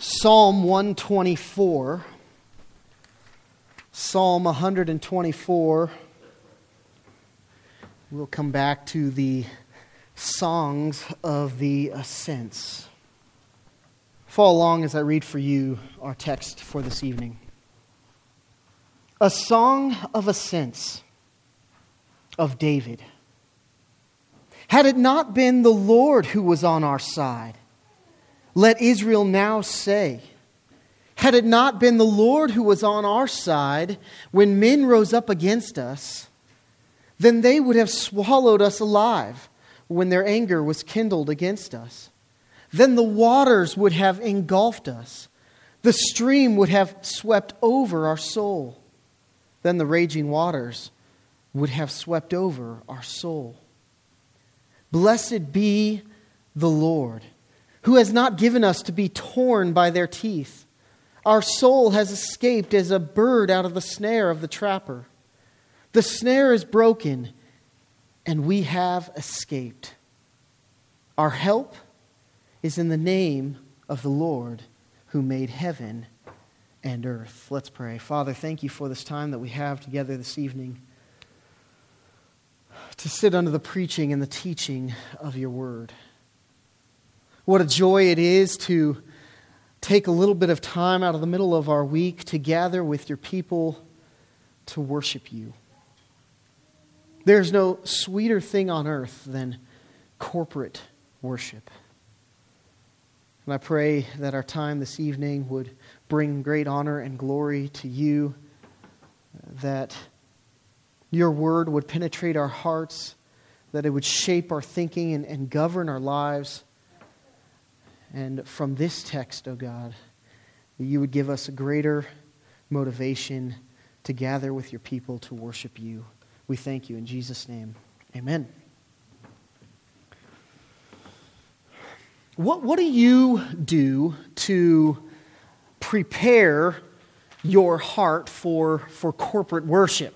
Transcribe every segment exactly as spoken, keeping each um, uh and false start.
Psalm one twenty-four. Psalm one twenty-four. We'll come back to the songs of the ascents. Follow along as I read for you our text for this evening. A song of ascents of David. Had it not been the Lord who was on our side, let Israel now say, had it not been the Lord who was on our side when men rose up against us, then they would have swallowed us alive when their anger was kindled against us. Then the waters would have engulfed us. The stream would have swept over our soul. Then the raging waters would have swept over our soul. Blessed be the Lord, who has not given us to be torn by their teeth. Our soul has escaped as a bird out of the snare of the trapper. The snare is broken, and we have escaped. Our help is in the name of the Lord, who made heaven and earth. Let's pray. Father, thank you for this time that we have together this evening to sit under the preaching and the teaching of your word. What a joy it is to take a little bit of time out of the middle of our week to gather with your people to worship you. There's no sweeter thing on earth than corporate worship. And I pray that our time this evening would bring great honor and glory to you, that your word would penetrate our hearts, that it would shape our thinking and, and govern our lives. And from this text, O God, you would give us a greater motivation to gather with your people to worship you. We thank you in Jesus' name. Amen. What, what do you do to prepare your heart for, for corporate worship?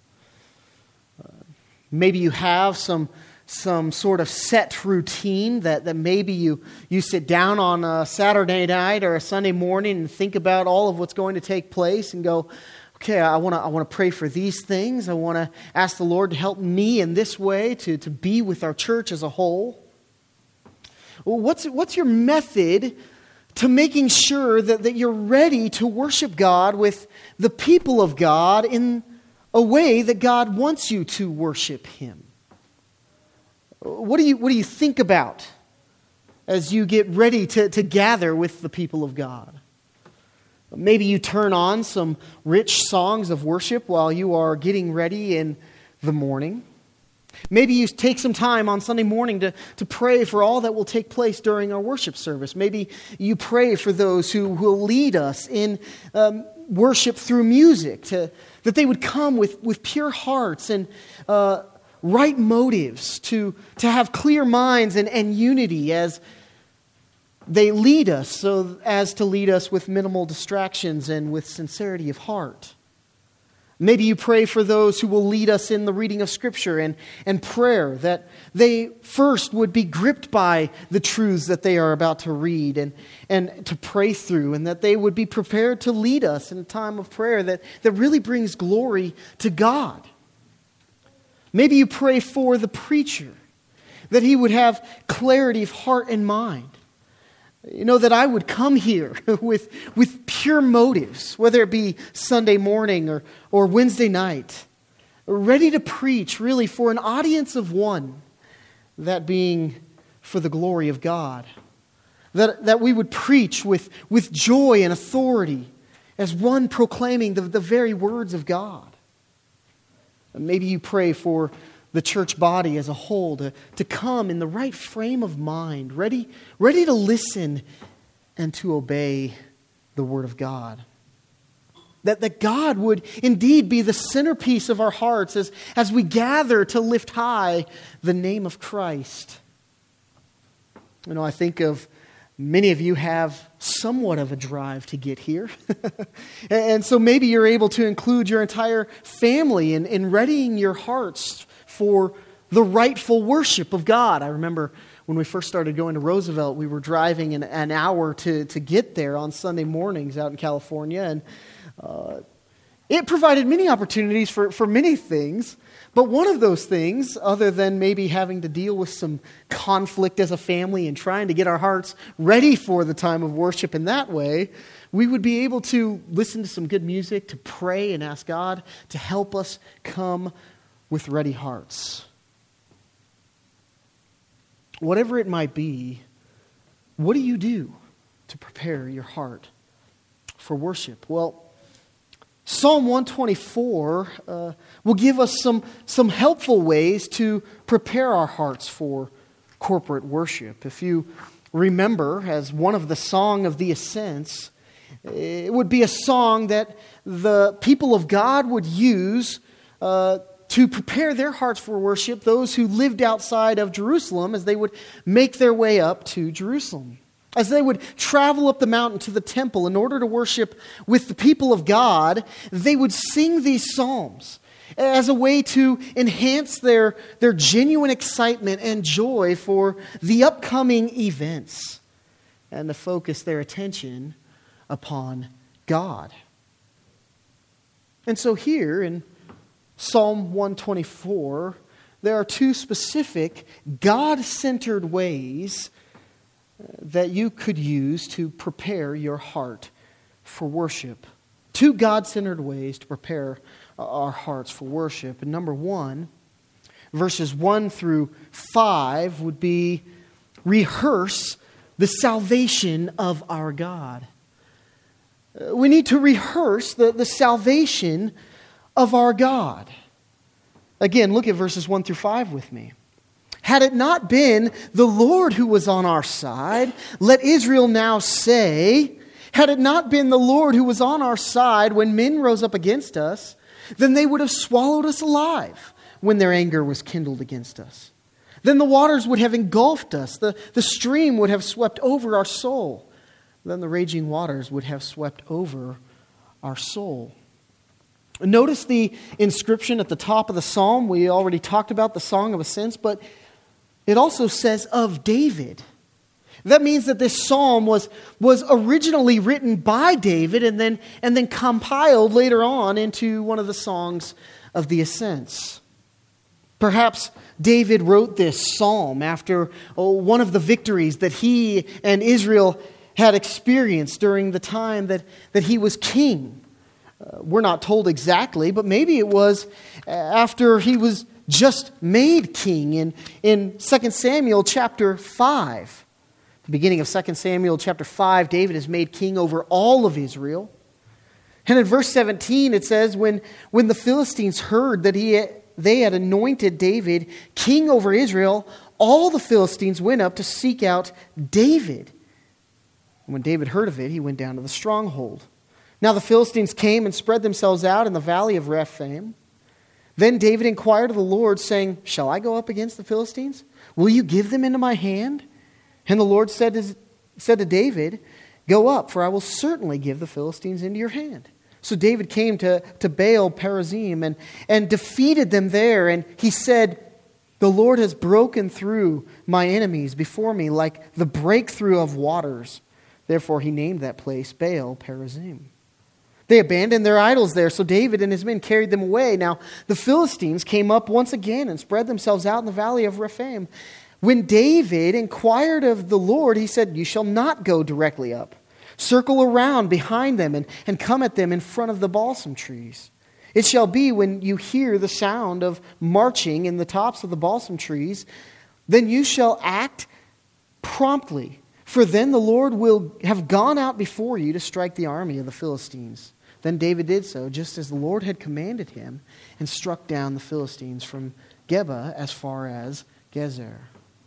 Uh, maybe you have some some sort of set routine that, that maybe you, you sit down on a Saturday night or a Sunday morning and think about all of what's going to take place and go, okay, I want to I want to pray for these things. I want to ask the Lord to help me in this way to, to be with our church as a whole. Well, what's, what's your method to making sure that, that you're ready to worship God with the people of God in a way that God wants you to worship Him? What do you what do you think about as you get ready to, to gather with the people of God? Maybe you turn on some rich songs of worship while you are getting ready in the morning. Maybe you take some time on Sunday morning to, to pray for all that will take place during our worship service. Maybe you pray for those who will lead us in um, worship through music, to, that they would come with, with pure hearts and uh, right motives, to, to have clear minds and, and unity as they lead us, so as to lead us with minimal distractions and with sincerity of heart. Maybe you pray for those who will lead us in the reading of Scripture and, and prayer, that they first would be gripped by the truths that they are about to read and, and to pray through, and that they would be prepared to lead us in a time of prayer that, that really brings glory to God. Maybe you pray for the preacher, that he would have clarity of heart and mind. You know, that I would come here with, with pure motives, whether it be Sunday morning or, or Wednesday night, ready to preach really for an audience of one, that being for the glory of God. That, that we would preach with, with joy and authority as one proclaiming the, the very words of God. Maybe you pray for the church body as a whole to, to come in the right frame of mind, ready, ready to listen and to obey the Word of God. That, that God would indeed be the centerpiece of our hearts as, as we gather to lift high the name of Christ. You know, I think of many of you have somewhat of a drive to get here. And so maybe you're able to include your entire family in, in readying your hearts for the rightful worship of God. I remember when we first started going to Roosevelt, we were driving an, an hour to, to get there on Sunday mornings out in California, and uh, it provided many opportunities for, for many things. But one of those things, other than maybe having to deal with some conflict as a family and trying to get our hearts ready for the time of worship in that way, we would be able to listen to some good music, to pray and ask God to help us come with ready hearts. Whatever it might be, what do you do to prepare your heart for worship? Well, Psalm one twenty-four uh, will give us some, some helpful ways to prepare our hearts for corporate worship. If you remember, as one of the Song of the Ascents, it would be a song that the people of God would use uh, to prepare their hearts for worship, those who lived outside of Jerusalem, as they would make their way up to Jerusalem. As they would travel up the mountain to the temple in order to worship with the people of God, they would sing these psalms as a way to enhance their, their genuine excitement and joy for the upcoming events and to focus their attention upon God. And so here in Psalm one twenty-four, there are two specific God-centered ways that you could use to prepare your heart for worship. Two God-centered ways to prepare our hearts for worship. And number one, verses one through five would be rehearse the salvation of our God. We need to rehearse the, the salvation of our God. Again, look at verses one through five with me. Had it not been the Lord who was on our side, let Israel now say, had it not been the Lord who was on our side when men rose up against us, then they would have swallowed us alive when their anger was kindled against us. Then the waters would have engulfed us, the, the stream would have swept over our soul. Then the raging waters would have swept over our soul. Notice the inscription at the top of the psalm. We already talked about the Song of Ascents, but it also says of David. That means that this psalm was, was originally written by David and then, and then compiled later on into one of the songs of the Ascents. Perhaps David wrote this psalm after oh, one of the victories that he and Israel had experienced during the time that, that he was king. Uh, we're not told exactly, but maybe it was after he was just made king in, in Second Samuel chapter five. The beginning of Second Samuel chapter five, David is made king over all of Israel. And in verse seventeen it says, when, when the Philistines heard that he had, they had anointed David king over Israel, all the Philistines went up to seek out David. And when David heard of it, he went down to the stronghold. Now the Philistines came and spread themselves out in the valley of Rephaim. Then David inquired of the Lord, saying, shall I go up against the Philistines? Will you give them into my hand? And the Lord said to, said to David, go up, for I will certainly give the Philistines into your hand. So David came to, to Baal Perazim and, and defeated them there. And he said, the Lord has broken through my enemies before me like the breakthrough of waters. Therefore he named that place Baal Perazim. They abandoned their idols there, so David and his men carried them away. Now the Philistines came up once again and spread themselves out in the valley of Rephaim. When David inquired of the Lord, he said, you shall not go directly up. Circle around behind them and, and come at them in front of the balsam trees. It shall be when you hear the sound of marching in the tops of the balsam trees, then you shall act promptly. For then the Lord will have gone out before you to strike the army of the Philistines. Then David did so, just as the Lord had commanded him, and struck down the Philistines from Geba as far as Gezer.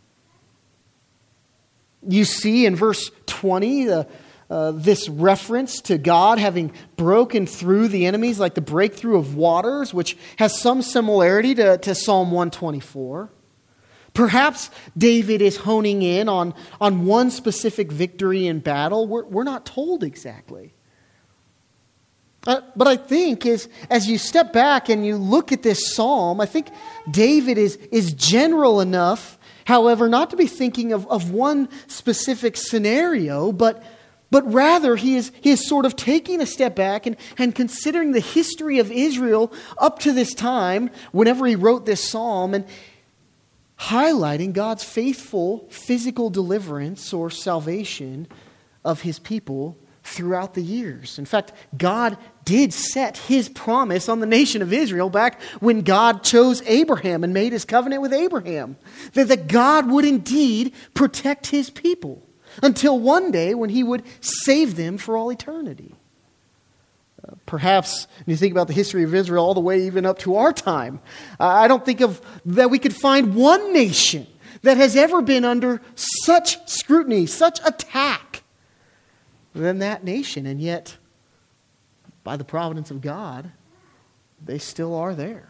You see in verse twenty, uh, uh, this reference to God having broken through the enemies like the breakthrough of waters, which has some similarity to, to Psalm one twenty-four. Perhaps David is honing in on, on one specific victory in battle. We're, we're not told exactly. Uh, but I think as, as you step back and you look at this psalm, I think David is, is general enough, however, not to be thinking of, of one specific scenario, but, but rather he is, he is sort of taking a step back and, and considering the history of Israel up to this time, whenever he wrote this psalm, and highlighting God's faithful physical deliverance or salvation of his people throughout the years. In fact, God did set his promise on the nation of Israel back when God chose Abraham and made his covenant with Abraham, that, that God would indeed protect his people until one day when he would save them for all eternity. Uh, perhaps when you think about the history of Israel all the way even up to our time, uh, I don't think of that we could find one nation that has ever been under such scrutiny, such attack than that nation. And yet, by the providence of God, they still are there.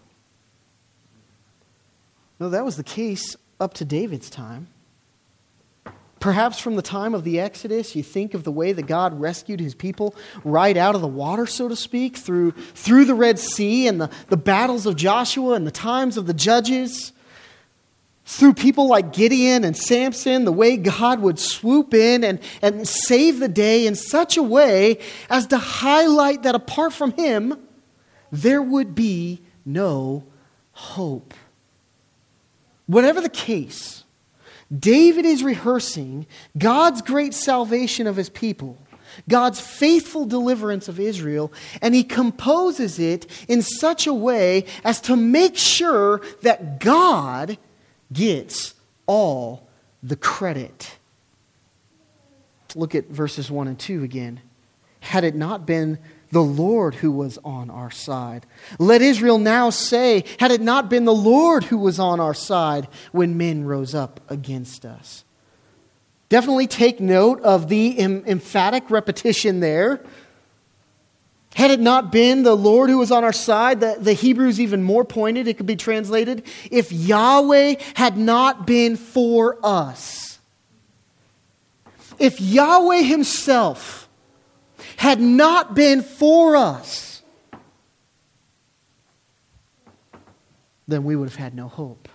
No, that was the case up to David's time. Perhaps from the time of the Exodus, you think of the way that God rescued his people right out of the water, so to speak, through, through the Red Sea and the, the battles of Joshua and the times of the judges. Through people like Gideon and Samson, the way God would swoop in and, and save the day in such a way as to highlight that apart from him, there would be no hope. Whatever the case, David is rehearsing God's great salvation of his people, God's faithful deliverance of Israel, and he composes it in such a way as to make sure that God gets all the credit. Look at verses one and two again. Had it not been the Lord who was on our side. Let Israel now say, had it not been the Lord who was on our side when men rose up against us. Definitely take note of the em- emphatic repetition there. Had it not been the Lord who was on our side, the, the Hebrew is even more pointed. It could be translated, if Yahweh had not been for us. If Yahweh himself had not been for us, then we would have had no hope.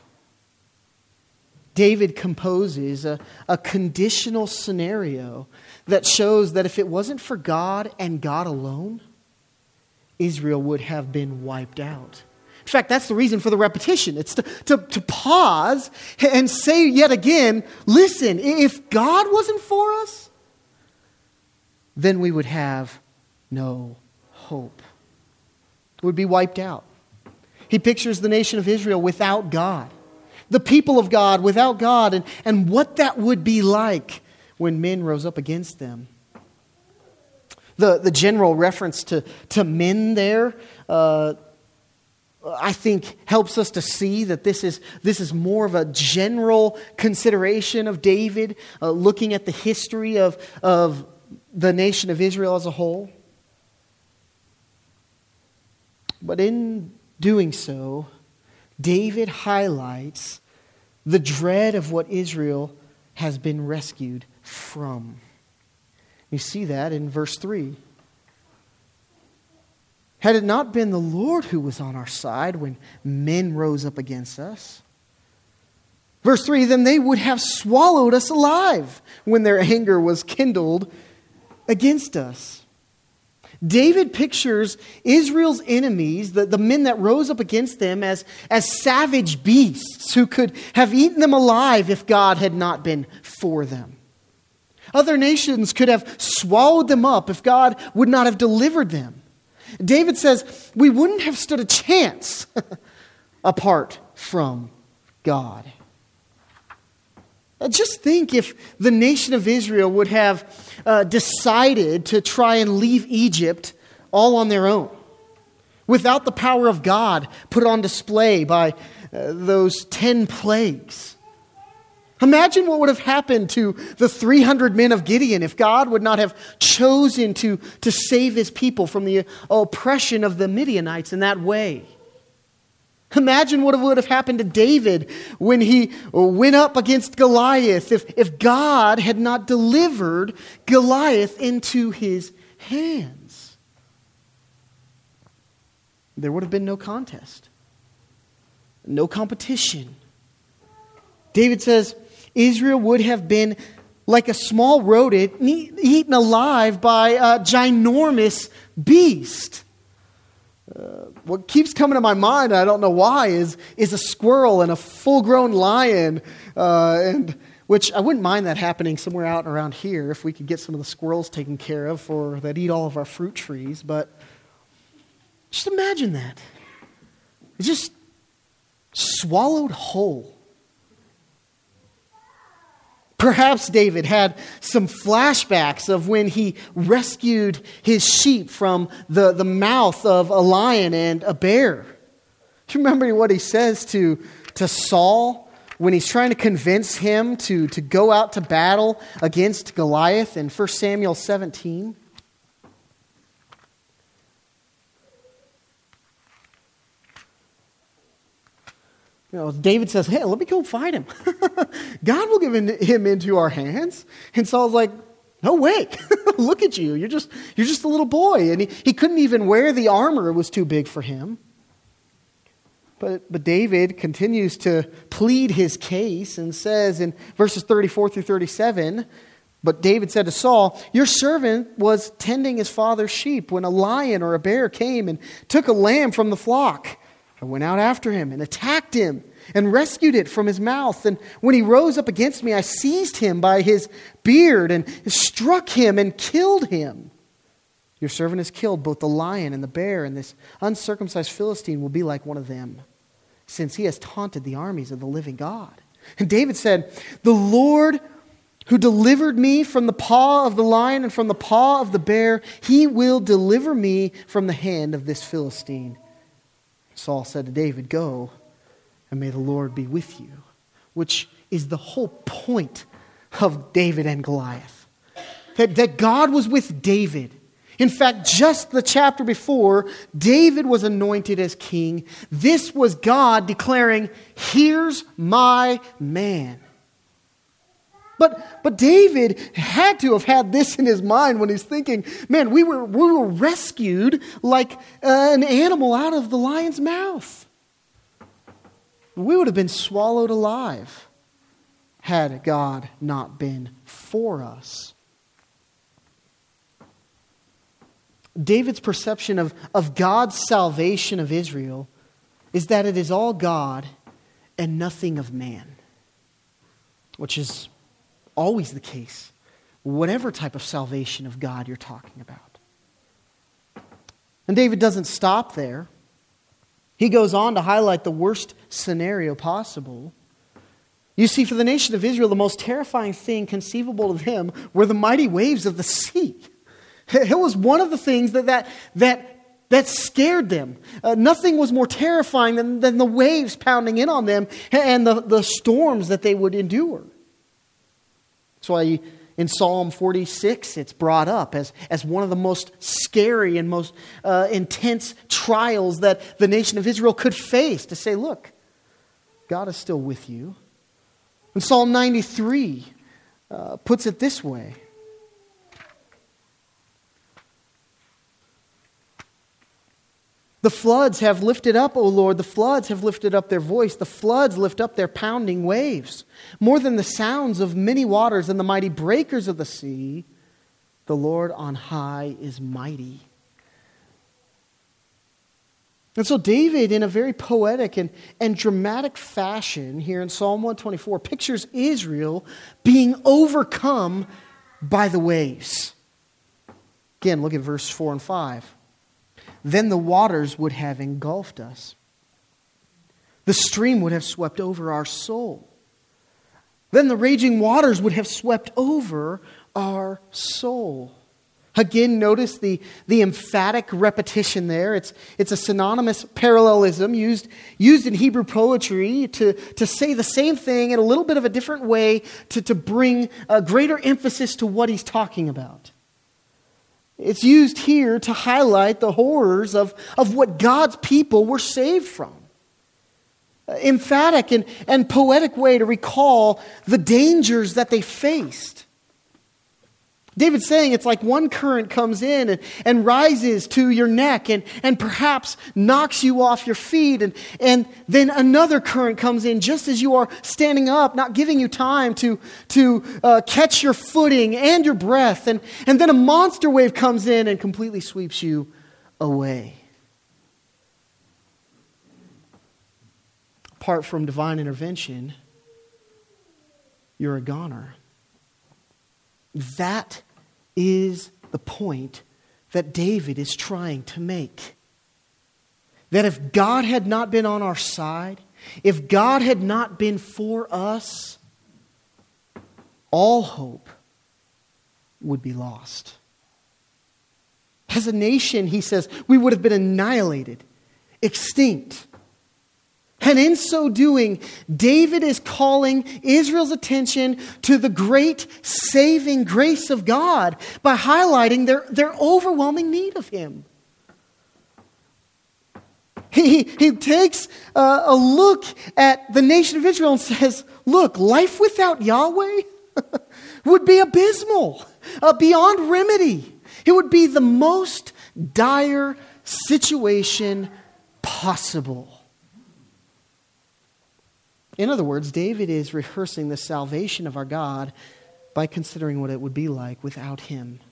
David composes a, a conditional scenario that shows that if it wasn't for God and God alone, Israel would have been wiped out. In fact, that's the reason for the repetition. It's to, to, to pause and say yet again, listen, if God wasn't for us, then we would have no hope. It would be wiped out. He pictures the nation of Israel without God, the people of God without God, and, and what that would be like when men rose up against them. The, the general reference to, to men there, uh, I think, helps us to see that this is, this is more of a general consideration of David, uh, looking at the history of, of the nation of Israel as a whole. But in doing so, David highlights the dread of what Israel has been rescued from. You see that in verse three. Had it not been the Lord who was on our side when men rose up against us? Verse three, then they would have swallowed us alive when their anger was kindled against us. David pictures Israel's enemies, the, the men that rose up against them, as, as savage beasts who could have eaten them alive if God had not been for them. Other nations could have swallowed them up if God would not have delivered them. David says, we wouldn't have stood a chance apart from God. Just think if the nation of Israel would have uh, decided to try and leave Egypt all on their own, without the power of God put on display by uh, those ten plagues. Imagine what would have happened to the three hundred men of Gideon if God would not have chosen to, to save his people from the oppression of the Midianites in that way. Imagine what would have happened to David when he went up against Goliath if, if God had not delivered Goliath into his hands. there would have been no contest, no competition. David says Israel would have been like a small rodent eaten alive by a ginormous beast. Uh, what keeps coming to my mind, I don't know why, is, is a squirrel and a full-grown lion, uh, and which I wouldn't mind that happening somewhere out around here if we could get some of the squirrels taken care of for that eat all of our fruit trees. But just imagine that. It's just swallowed whole. Perhaps David had some flashbacks of when he rescued his sheep from the, the mouth of a lion and a bear. Do you remember what he says to, to Saul when he's trying to convince him to, to go out to battle against Goliath in First Samuel seventeen? You know, David says, hey, let me go fight him. God will give him into our hands. And Saul's like, no way. Look at you. You're just you're just a little boy. And he, he couldn't even wear the armor. It was too big for him. But, but David continues to plead his case and says in verses thirty-four through thirty-seven, but David said to Saul, your servant was tending his father's sheep when a lion or a bear came and took a lamb from the flock. I went out after him and attacked him and rescued it from his mouth. And when he rose up against me, I seized him by his beard and struck him and killed him. Your servant has killed both the lion and the bear, and this uncircumcised Philistine will be like one of them, since he has taunted the armies of the living God. And David said, the Lord who delivered me from the paw of the lion and from the paw of the bear, he will deliver me from the hand of this Philistine. Saul said to David, go, and may the Lord be with you, which is the whole point of David and Goliath. That, that God was with David. In fact, just the chapter before, David was anointed as king. This was God declaring, here's my man. But, but David had to have had this in his mind when he's thinking, man, we were, we were rescued like uh, an animal out of the lion's mouth. We would have been swallowed alive had God not been for us. David's perception of, of God's salvation of Israel is that it is all God and nothing of man, which is always the case, whatever type of salvation of God you're talking about. And David doesn't stop there. He goes on to highlight the worst scenario possible. You see, for the nation of Israel, the most terrifying thing conceivable to them were the mighty waves of the sea. It was one of the things that that that, that scared them. Uh, nothing was more terrifying than, than the waves pounding in on them and the, the storms that they would endure. That's why in Psalm forty-six it's brought up as, as one of the most scary and most uh, intense trials that the nation of Israel could face, to say, look, God is still with you. And Psalm ninety-three uh, puts it this way. The floods have lifted up, O Lord, the floods have lifted up their voice. The floods lift up their pounding waves. More than the sounds of many waters and the mighty breakers of the sea, the Lord on high is mighty. And so David, in a very poetic and, and dramatic fashion here in Psalm one twenty-four, pictures Israel being overcome by the waves. Again, look at verse four and five. Then the waters would have engulfed us. The stream would have swept over our soul. Then the raging waters would have swept over our soul. Again, notice the, the emphatic repetition there. It's, it's a synonymous parallelism used, used in Hebrew poetry to, to say the same thing in a little bit of a different way to, to bring a greater emphasis to what he's talking about. It's used here to highlight the horrors of, of what God's people were saved from. Emphatic and, and poetic way to recall the dangers that they faced. David's saying it's like one current comes in and, and rises to your neck and, and perhaps knocks you off your feet. And, and then another current comes in just as you are standing up, not giving you time to, to uh, catch your footing and your breath. And, and then a monster wave comes in and completely sweeps you away. Apart from divine intervention, you're a goner. That is the point that David is trying to make. That if God had not been on our side, if God had not been for us, all hope would be lost. As a nation, he says, we would have been annihilated, extinct. And in so doing, David is calling Israel's attention to the great saving grace of God by highlighting their, their overwhelming need of Him. He, he takes a, a look at the nation of Israel and says, look, life without Yahweh would be abysmal, uh, beyond remedy. It would be the most dire situation possible. In other words, David is rehearsing the salvation of our God by considering what it would be like without Him.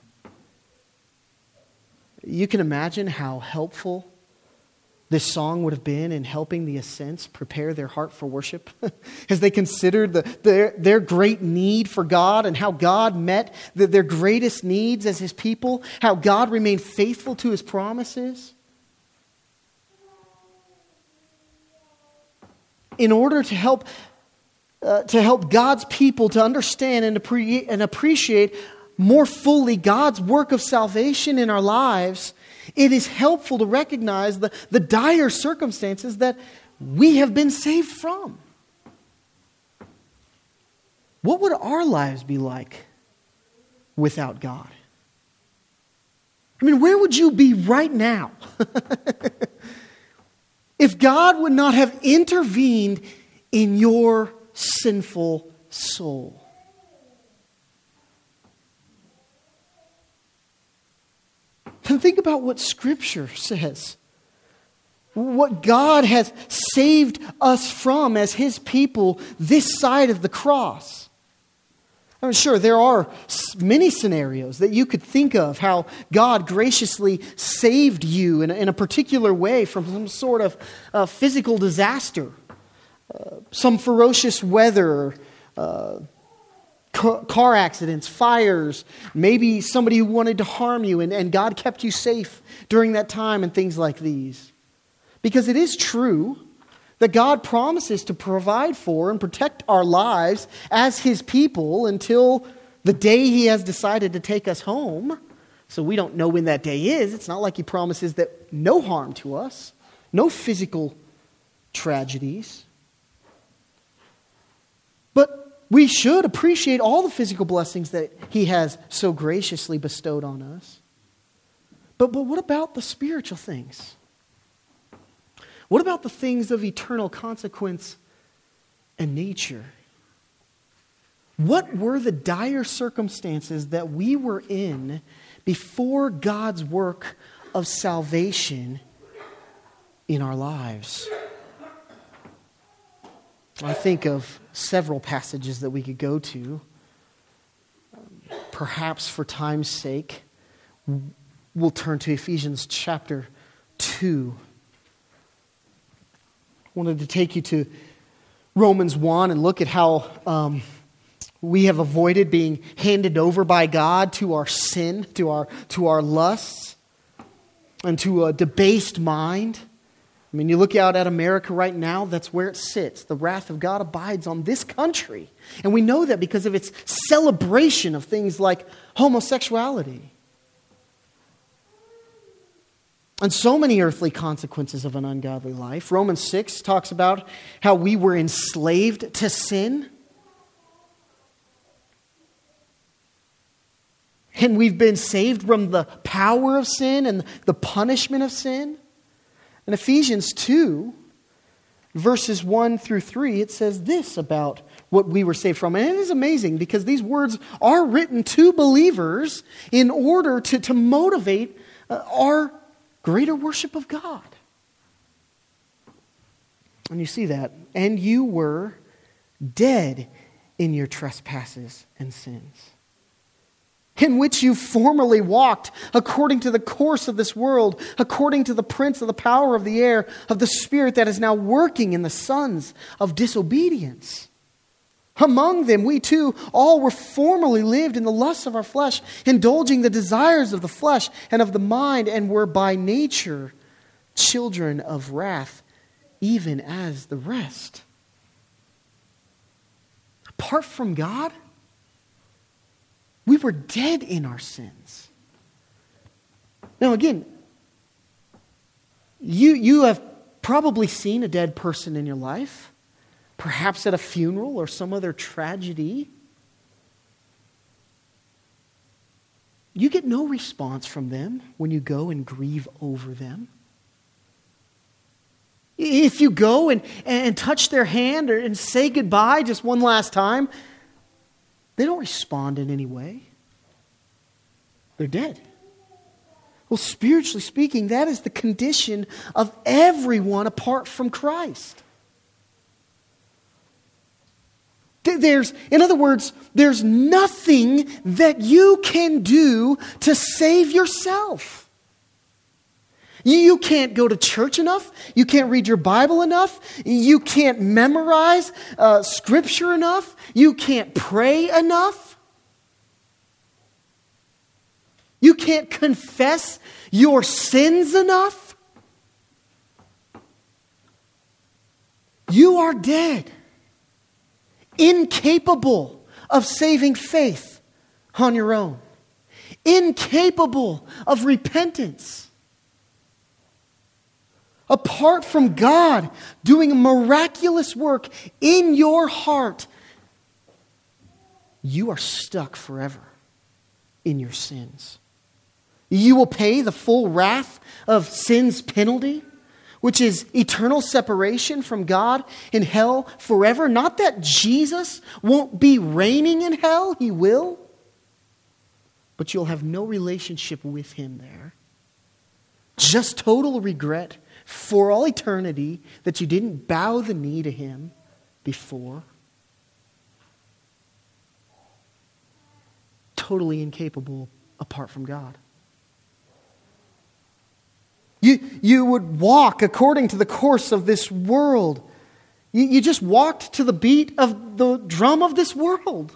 You can imagine how helpful this song would have been in helping the Ascents prepare their heart for worship as they considered the, their, their great need for God and how God met the, their greatest needs as His people, how God remained faithful to His promises. In order to help uh, to help God's people to understand and, appre- and appreciate more fully God's work of salvation in our lives, it is helpful to recognize the, the dire circumstances that we have been saved from. What would our lives be like without God? I mean, where would you be right now? If God would not have intervened in your sinful soul. And think about what Scripture says. What God has saved us from as His people this side of the cross. I'm sure there are many scenarios that you could think of how God graciously saved you in a, in a particular way from some sort of uh, physical disaster, uh, some ferocious weather, uh, ca- car accidents, fires, maybe somebody who wanted to harm you and, and God kept you safe during that time and things like these. Because it is true that God promises to provide for and protect our lives as His people until the day He has decided to take us home. So we don't know when that day is. It's not like He promises that no harm to us, no physical tragedies. But we should appreciate all the physical blessings that He has so graciously bestowed on us. But, but what about the spiritual things? What about the things of eternal consequence and nature? What were the dire circumstances that we were in before God's work of salvation in our lives? I think of several passages that we could go to. Perhaps for time's sake, we'll turn to Ephesians chapter two. Wanted to take you to Romans one and look at how um, we have avoided being handed over by God to our sin, to our to our lusts, and to a debased mind. I mean, you look out at America right now, that's where it sits. The wrath of God abides on this country. And we know that because of its celebration of things like homosexuality. And so many earthly consequences of an ungodly life. Romans six talks about how we were enslaved to sin. And we've been saved from the power of sin and the punishment of sin. In Ephesians two, verses one through three, it says this about what we were saved from. And it is amazing because these words are written to believers in order to, to motivate uh, our greater worship of God. And you see that. And you were dead in your trespasses and sins, in which you formerly walked according to the course of this world, according to the prince of the power of the air, of the spirit that is now working in the sons of disobedience. Among them, we too all were formerly lived in the lusts of our flesh, indulging the desires of the flesh and of the mind, and were by nature children of wrath, even as the rest. Apart from God, we were dead in our sins. Now again, you, you have probably seen a dead person in your life, perhaps at a funeral or some other tragedy. You get no response from them when you go and grieve over them. If you go and, and touch their hand or, and say goodbye just one last time, they don't respond in any way. They're dead. Well, spiritually speaking, that is the condition of everyone apart from Christ. There's, in other words, there's nothing that you can do to save yourself. You can't go to church enough. You can't read your Bible enough. You can't memorize uh, Scripture enough. You can't pray enough. You can't confess your sins enough. You are dead, incapable of saving faith on your own, incapable of repentance. Apart from God doing a miraculous work in your heart, you are stuck forever in your sins. You will pay the full wrath of sin's penalty, which is eternal separation from God in hell forever. Not that Jesus won't be reigning in hell, He will. But you'll have no relationship with Him there. Just total regret for all eternity that you didn't bow the knee to Him before. Totally incapable apart from God. You, you would walk according to the course of this world. You, you just walked to the beat of the drum of this world.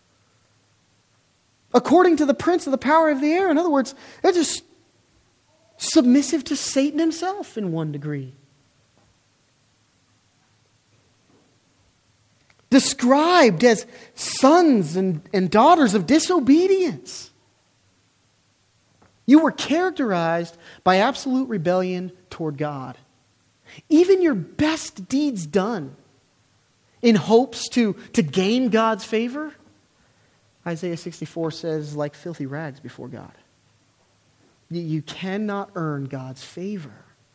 According to the prince of the power of the air. In other words, they're just submissive to Satan himself in one degree. Described as sons and, and daughters of disobedience. You were characterized by absolute rebellion toward God. Even your best deeds done in hopes to, to gain God's favor, Isaiah sixty-four says, like filthy rags before God. You, you cannot earn God's favor.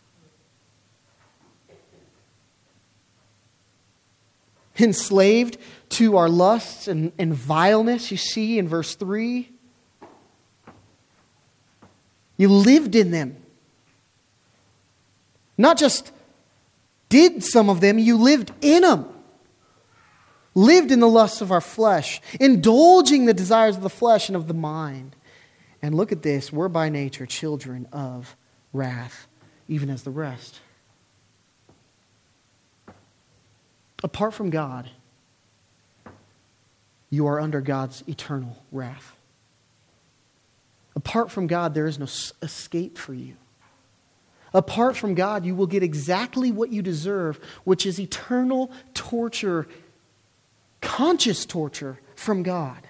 Enslaved to our lusts and, and vileness, you see in verse three. You lived in them. Not just did some of them, you lived in them. Lived in the lusts of our flesh, indulging the desires of the flesh and of the mind. And look at this, we're by nature children of wrath, even as the rest. Apart from God, you are under God's eternal wrath. Apart from God, there is no escape for you. Apart from God, you will get exactly what you deserve, which is eternal torture, conscious torture from God.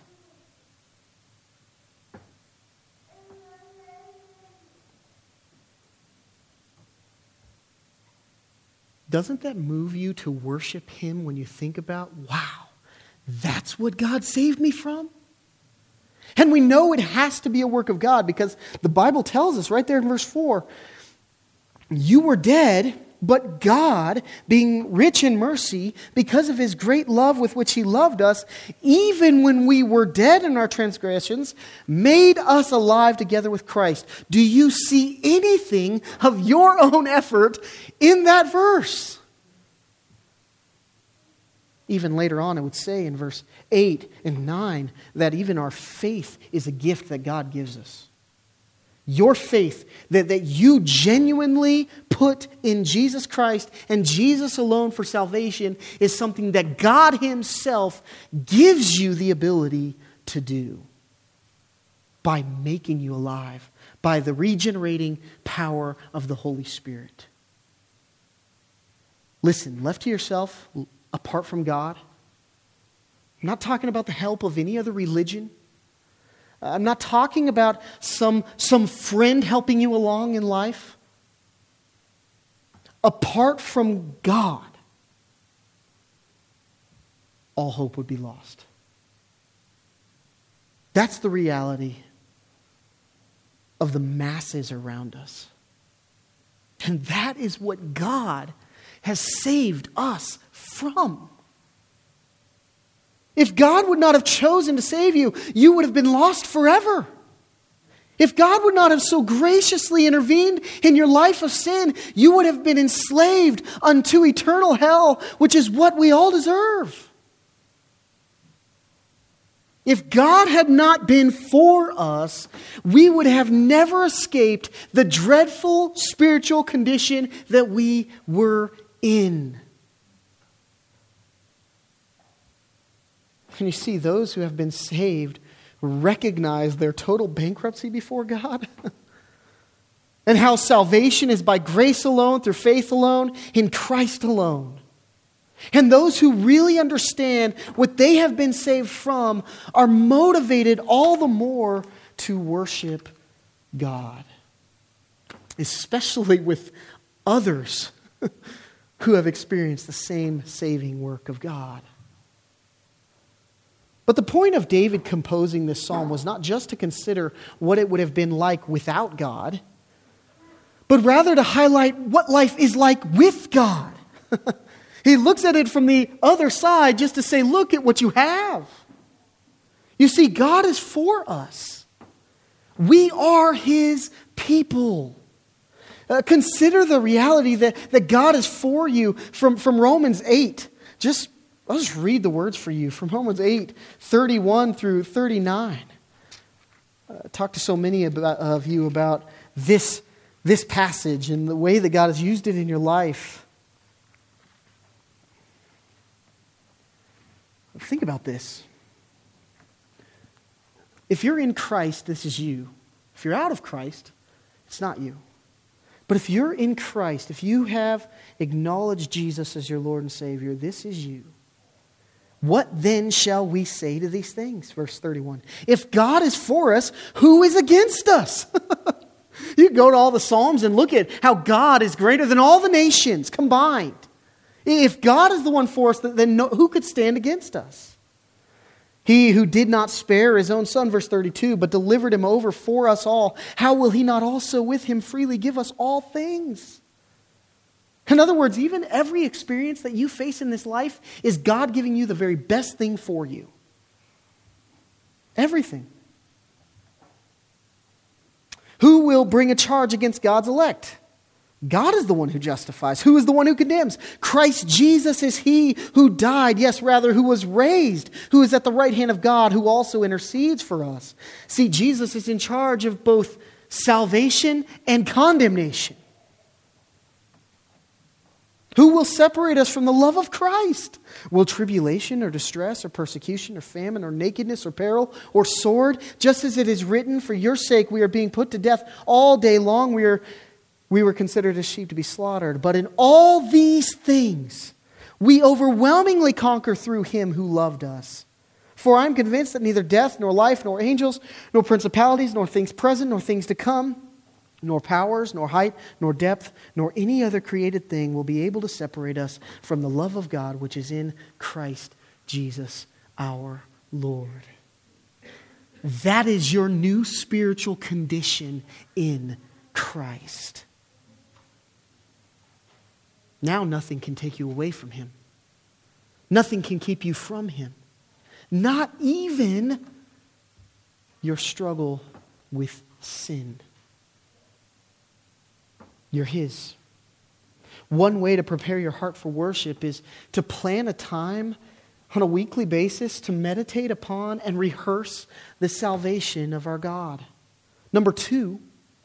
Doesn't that move you to worship Him when you think about, wow, that's what God saved me from? And we know it has to be a work of God because the Bible tells us right there in verse four, you were dead But God, being rich in mercy, because of his great love with which he loved us, even when we were dead in our transgressions, made us alive together with Christ. Do you see anything of your own effort in that verse? Even later on, it would say in verse eight and nine that even our faith is a gift that God gives us. Your faith, that, that you genuinely put in Jesus Christ and Jesus alone for salvation, is something that God himself gives you the ability to do by making you alive, by the regenerating power of the Holy Spirit. Listen, left to yourself, apart from God, I'm not talking about the help of any other religion. I'm not talking about some, some friend helping you along in life. Apart from God, all hope would be lost. That's the reality of the masses around us. And that is what God has saved us from. If God would not have chosen to save you, you would have been lost forever. If God would not have so graciously intervened in your life of sin, you would have been enslaved unto eternal hell, which is what we all deserve. If God had not been for us, we would have never escaped the dreadful spiritual condition that we were in. And you see, those who have been saved recognize their total bankruptcy before God. And how salvation is by grace alone, through faith alone, in Christ alone. And those who really understand what they have been saved from are motivated all the more to worship God. Especially with others who have experienced the same saving work of God. But the point of David composing this psalm was not just to consider what it would have been like without God, but rather to highlight what life is like with God. He looks at it from the other side just to say, look at what you have. You see, God is for us. We are his people. Uh, consider the reality that, that God is for you from, from Romans eight. Just I'll just read the words for you from Romans eight, thirty-one through thirty-nine. Uh, talk to so many about, of you about this, this passage and the way that God has used it in your life. Think about this. If you're in Christ, this is you. If you're out of Christ, it's not you. But if you're in Christ, if you have acknowledged Jesus as your Lord and Savior, this is you. What then shall we say to these things? Verse thirty-one. If God is for us, who is against us? You go to all the Psalms and look at how God is greater than all the nations combined. If God is the one for us, then no, who could stand against us? He who did not spare his own son, verse thirty-two, but delivered him over for us all, how will he not also with him freely give us all things? In other words, even every experience that you face in this life is God giving you the very best thing for you. Everything. Who will bring a charge against God's elect? God is the one who justifies. Who is the one who condemns? Christ Jesus is he who died, yes, rather, who was raised, who is at the right hand of God, who also intercedes for us. See, Jesus is in charge of both salvation and condemnation. Who will separate us from the love of Christ? Will tribulation or distress or persecution or famine or nakedness or peril or sword? Just as it is written, for your sake we are being put to death all day long. We are we were considered as sheep to be slaughtered. But in all these things we overwhelmingly conquer through him who loved us. For I am convinced that neither death nor life nor angels nor principalities nor things present nor things to come, nor powers, nor height, nor depth, nor any other created thing will be able to separate us from the love of God which is in Christ Jesus our Lord. That is your new spiritual condition in Christ. Now nothing can take you away from Him. Nothing can keep you from Him. Not even your struggle with sin. You're His. One way to prepare your heart for worship is to plan a time on a weekly basis to meditate upon and rehearse the salvation of our God. Number two,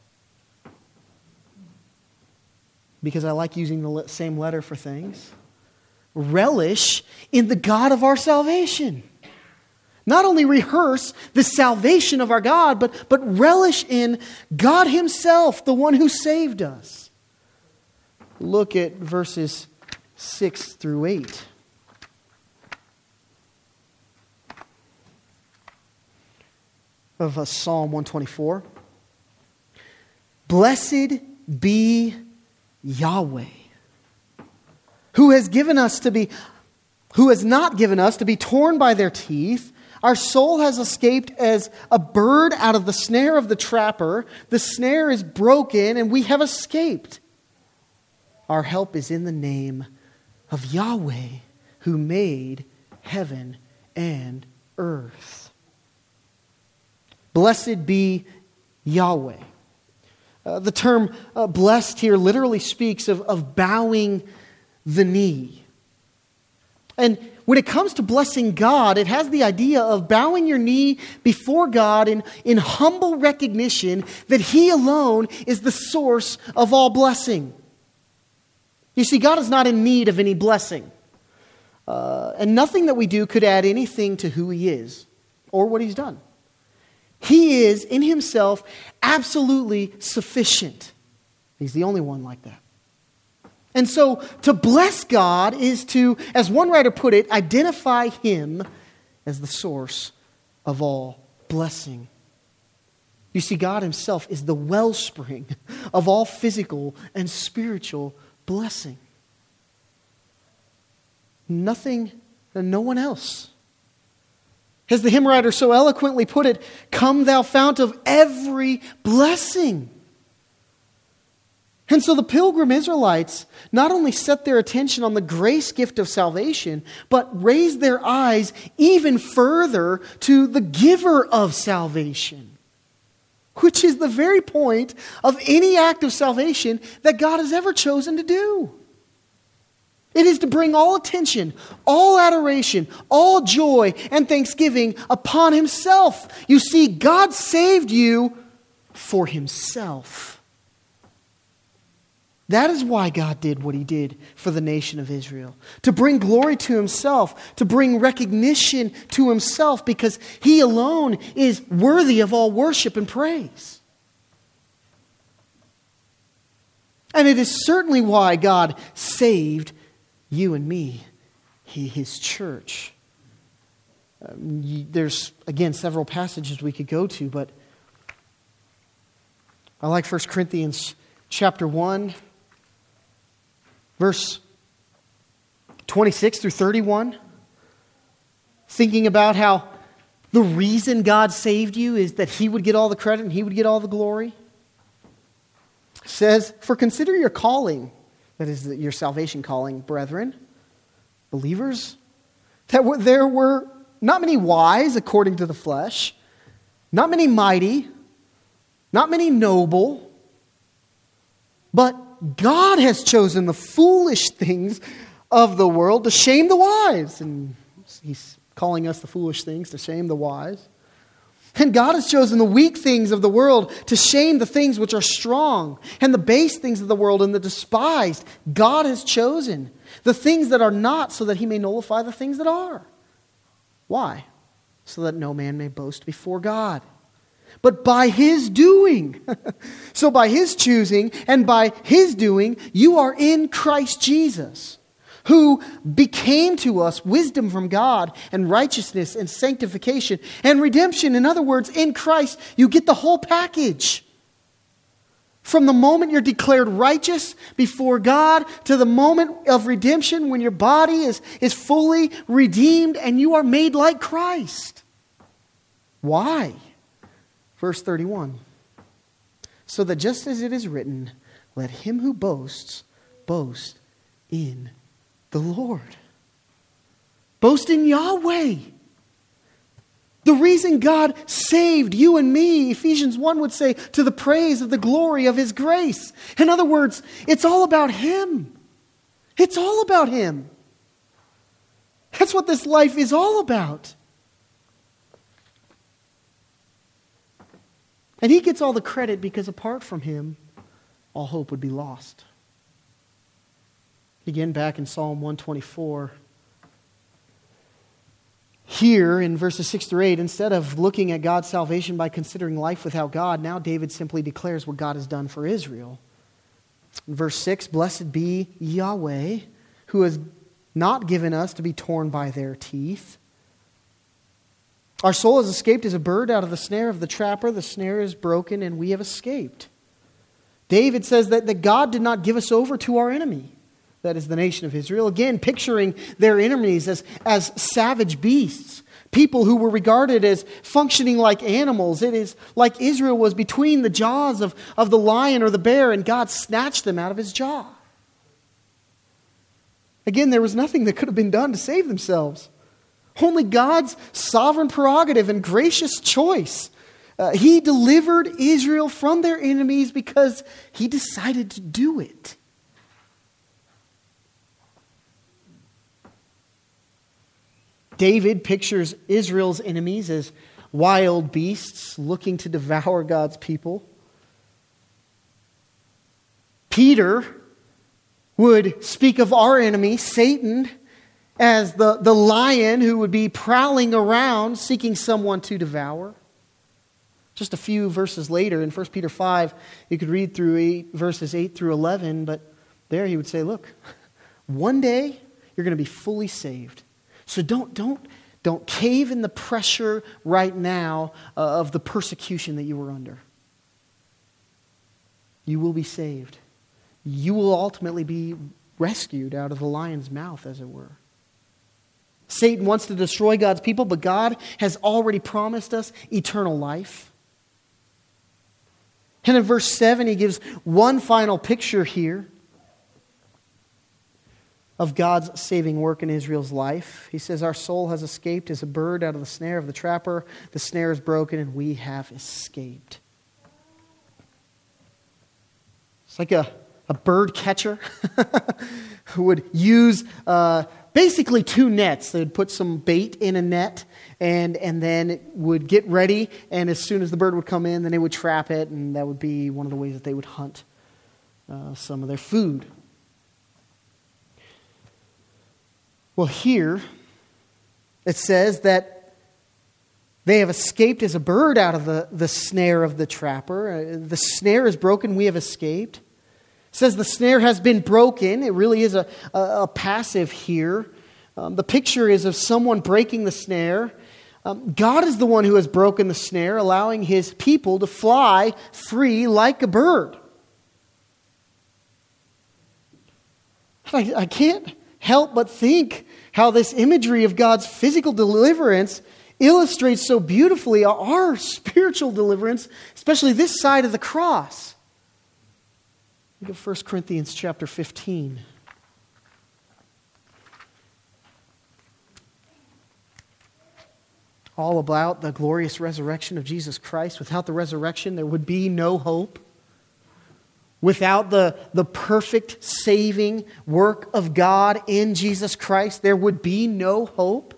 because I like using the same letter for things, relish in the God of our salvation. Not only rehearse the salvation of our God, but, but relish in God Himself, the one who saved us. Look at verses six through eight. Of uh, Psalm one twenty-four. Blessed be Yahweh, who has given us to be, who has not given us to be torn by their teeth. Our soul has escaped as a bird out of the snare of the trapper. The snare is broken and we have escaped. Our help is in the name of Yahweh, who made heaven and earth. Blessed be Yahweh. Uh, the term uh, blessed here literally speaks of, of bowing the knee. And when it comes to blessing God, it has the idea of bowing your knee before God in, in humble recognition that He alone is the source of all blessing. You see, God is not in need of any blessing. Uh, and nothing that we do could add anything to who He is or what He's done. He is, in Himself, absolutely sufficient. He's the only one like that. And so, to bless God is to, as one writer put it, identify Him as the source of all blessing. You see, God Himself is the wellspring of all physical and spiritual blessing. Nothing and no one else. As the hymn writer so eloquently put it, "Come thou fount of every blessing." And so the pilgrim Israelites not only set their attention on the grace gift of salvation, but raised their eyes even further to the giver of salvation, which is the very point of any act of salvation that God has ever chosen to do. It is to bring all attention, all adoration, all joy and thanksgiving upon Himself. You see, God saved you for Himself. That is why God did what He did for the nation of Israel. To bring glory to Himself, to bring recognition to Himself, because He alone is worthy of all worship and praise. And it is certainly why God saved you and me, He, His church. Um, you, there's, again, several passages we could go to, but I like First Corinthians chapter one, verse twenty-six through thirty-one. Thinking about how the reason God saved you is that He would get all the credit and He would get all the glory. It says, "For consider your calling," that is your salvation calling, brethren, believers, that there were not many wise according to the flesh, not many mighty, not many noble, but God has chosen the foolish things of the world to shame the wise. And He's calling us the foolish things to shame the wise. And God has chosen the weak things of the world to shame the things which are strong, and the base things of the world and the despised. God has chosen the things that are not, so that He may nullify the things that are. Why? So that no man may boast before God. But by His doing. So by His choosing and by His doing, you are in Christ Jesus, who became to us wisdom from God and righteousness and sanctification and redemption. In other words, in Christ, you get the whole package. From the moment you're declared righteous before God to the moment of redemption when your body is, is fully redeemed and you are made like Christ. Why? Verse thirty-one. "So that just as it is written, let him who boasts, boast in the Lord. Boast in Yahweh. The reason God saved you and me, Ephesians one would say, to the praise of the glory of His grace. In other words, it's all about Him. It's all about Him. That's what this life is all about. And He gets all the credit because apart from Him, all hope would be lost. Again, back in Psalm one twenty-four. Here in verses six through eight, instead of looking at God's salvation by considering life without God, now David simply declares what God has done for Israel. In verse six, blessed be Yahweh, who has not given us to be torn by their teeth. Our soul has escaped as a bird out of the snare of the trapper. The snare is broken and we have escaped. David says that, that God did not give us over to our enemy. That is the nation of Israel. Again, picturing their enemies as, as savage beasts. People who were regarded as functioning like animals. It is like Israel was between the jaws of, of the lion or the bear, and God snatched them out of His jaw. Again, there was nothing that could have been done to save themselves. Only God's sovereign prerogative and gracious choice. Uh, he delivered Israel from their enemies because He decided to do it. David pictures Israel's enemies as wild beasts looking to devour God's people. Peter would speak of our enemy, Satan, as the, the lion who would be prowling around seeking someone to devour. Just a few verses later in First Peter five, you could read through eight, verses eight through eleven, but there he would say, look, one day you're going to be fully saved. So don't, don't, don't cave in the pressure right now uh, of the persecution that you were under. You will be saved. You will ultimately be rescued out of the lion's mouth, as it were. Satan wants to destroy God's people, but God has already promised us eternal life. And in verse seven, he gives one final picture here of God's saving work in Israel's life. He says, our soul has escaped as a bird out of the snare of the trapper. The snare is broken and we have escaped. It's like a, a bird catcher who would use uh, basically two nets. They would put some bait in a net and, and then it would get ready. And as soon as the bird would come in, then they would trap it. And that would be one of the ways that they would hunt uh, some of their food. Well, here it says that they have escaped as a bird out of the, the snare of the trapper. Uh, the snare is broken, we have escaped. It says the snare has been broken. It really is a, a, a passive here. Um, the picture is of someone breaking the snare. Um, God is the one who has broken the snare, allowing His people to fly free like a bird. I, I can't help but think how this imagery of God's physical deliverance illustrates so beautifully our spiritual deliverance, especially this side of the cross. Look at First Corinthians chapter fifteen. All about the glorious resurrection of Jesus Christ. Without the resurrection, there would be no hope. Without the, the perfect saving work of God in Jesus Christ, there would be no hope.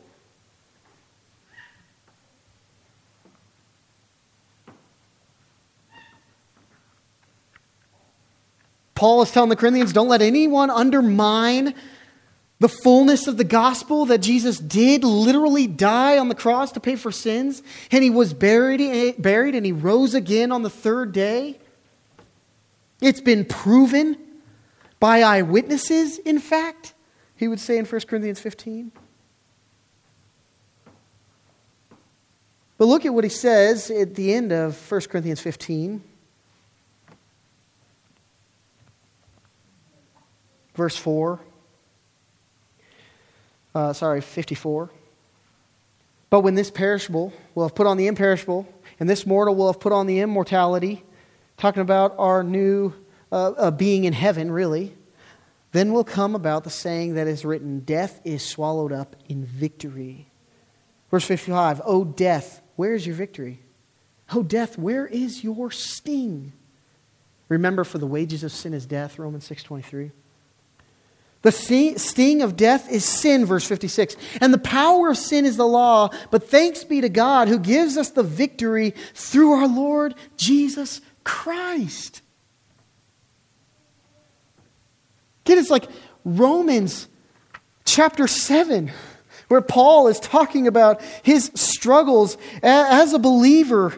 Paul is telling the Corinthians, don't let anyone undermine the fullness of the gospel that Jesus did literally die on the cross to pay for sins, and He was buried, buried and He rose again on the third day. It's been proven by eyewitnesses, in fact, he would say in First Corinthians fifteen. But look at what he says at the end of First Corinthians fifteen. Verse four. Uh, sorry, fifty-four. But when this perishable will have put on the imperishable, and this mortal will have put on the immortality, talking about our new uh, uh, being in heaven, really. then will come about the saying that is written, death is swallowed up in victory. Verse fifty-five, O death, where is your victory? O death, where is your sting? Remember, for the wages of sin is death, Romans six twenty-three. The sting of death is sin, verse fifty-six. And the power of sin is the law. But thanks be to God who gives us the victory through our Lord Jesus Christ. Again, it's like Romans chapter seven, where Paul is talking about his struggles as a believer.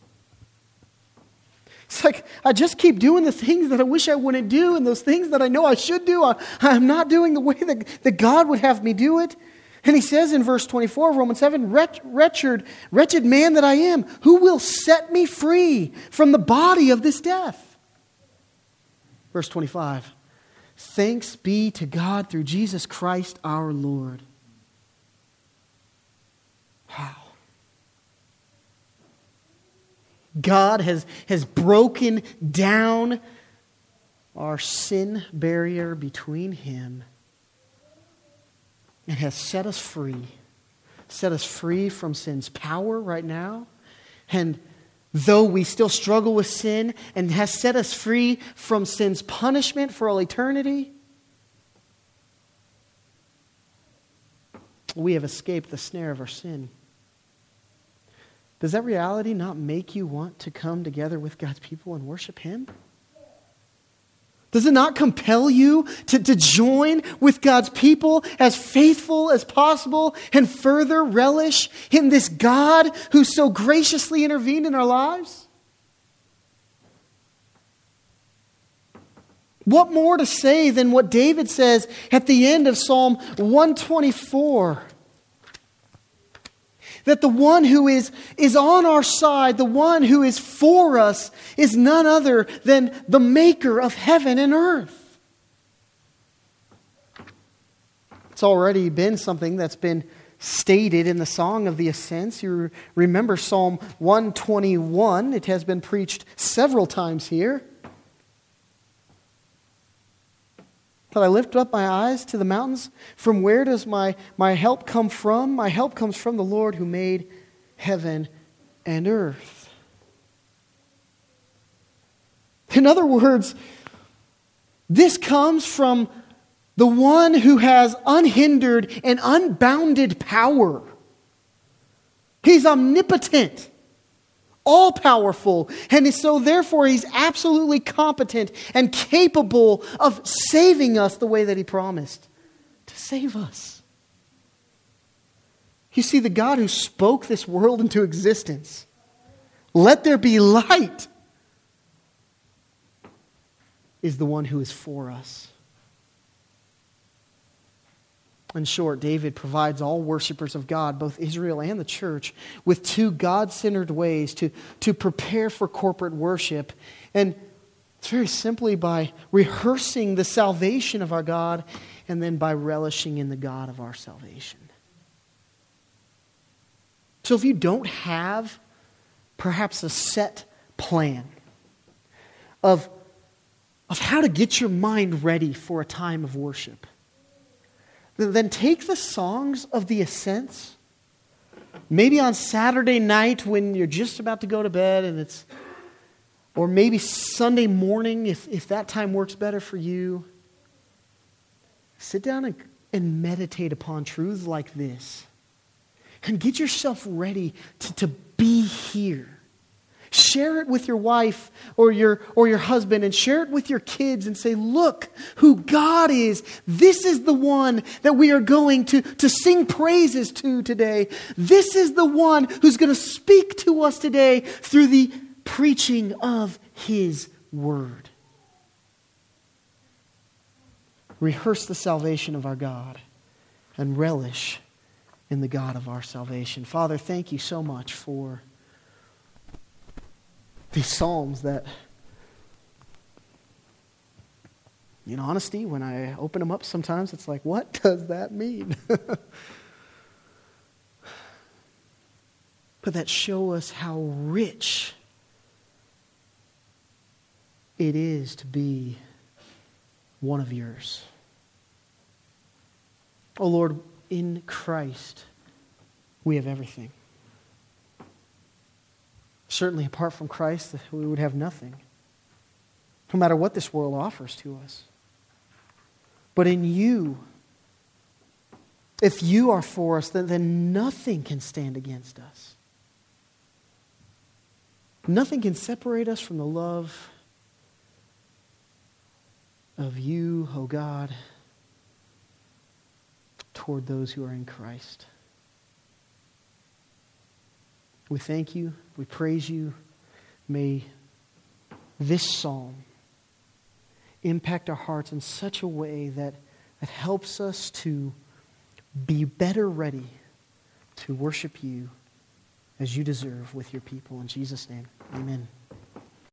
It's like, I just keep doing the things that I wish I wouldn't do, and those things that I know I should do, I, I'm not doing the way that, that God would have me do it. And he says in verse twenty-four of Romans seven, Wretch, wretched, wretched man that I am, who will set me free from the body of this death? Verse twenty-five, thanks be to God through Jesus Christ our Lord. Wow. God has, has broken down our sin barrier between Him and has set us free. Set us free from sin's power right now. And though we still struggle with sin, and has set us free from sin's punishment for all eternity, we have escaped the snare of our sin. Does that reality not make you want to come together with God's people and worship Him? Does it not compel you to, to join with God's people as faithful as possible and further relish in this God who so graciously intervened in our lives? What more to say than what David says at the end of Psalm one twenty-four? That the one who is, is on our side, the one who is for us, is none other than the maker of heaven and earth. It's already been something that's been stated in the Song of the Ascents. You remember Psalm one twenty-one. It has been preached several times here. But I lift up my eyes to the mountains. From where does my, my help come from? My help comes from the Lord who made heaven and earth. In other words, this comes from the one who has unhindered and unbounded power. He's omnipotent, all-powerful, and so therefore He's absolutely competent and capable of saving us the way that He promised to save us. You see, the God who spoke this world into existence, let there be light, is the one who is for us. In short, David provides all worshipers of God, both Israel and the church, with two God-centered ways to, to prepare for corporate worship. And it's very simply by rehearsing the salvation of our God and then by relishing in the God of our salvation. So if you don't have perhaps a set plan of, of how to get your mind ready for a time of worship, then take the songs of the ascents. Maybe on Saturday night when you're just about to go to bed and it's, or maybe Sunday morning if, if that time works better for you. Sit down and, and meditate upon truths like this. And get yourself ready to, to be here. Share it with your wife or your, or your husband, and share it with your kids and say, look who God is. This is the one that we are going to, to sing praises to today. This is the one who's going to speak to us today through the preaching of His word. Rehearse the salvation of our God and relish in the God of our salvation. Father, thank you so much for these psalms that, in honesty, when I open them up sometimes, it's like, what does that mean? But that show us how rich it is to be one of yours. Oh Lord, in Christ, we have everything. Certainly apart from Christ, we would have nothing, no matter what this world offers to us. But in you, if you are for us, then, then nothing can stand against us. Nothing can separate us from the love of you, oh God, toward those who are in Christ. We thank you. We praise you. May this psalm impact our hearts in such a way that it helps us to be better ready to worship you as you deserve with your people. In Jesus' name, amen.